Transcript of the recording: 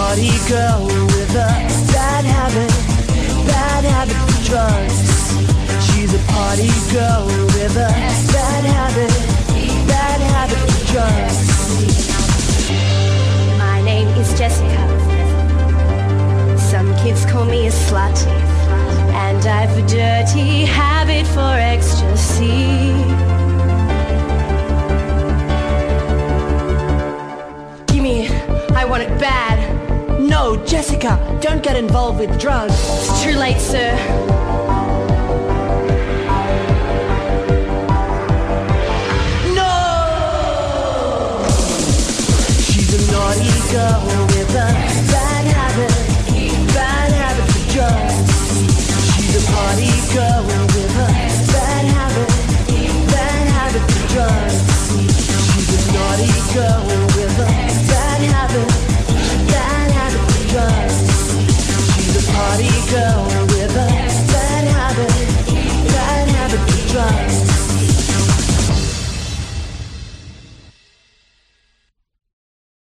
naughty girl with a bad habit for drugs. She's a party girl with a bad habit for drugs. My name is Jessica. Some kids call me a slut, and I've a dirty habit for ecstasy. Gimme, I want it bad. No, Jessica, don't get involved with drugs. It's too late, sir. No! She's a naughty girl with a bad habit for drugs. She's a party girl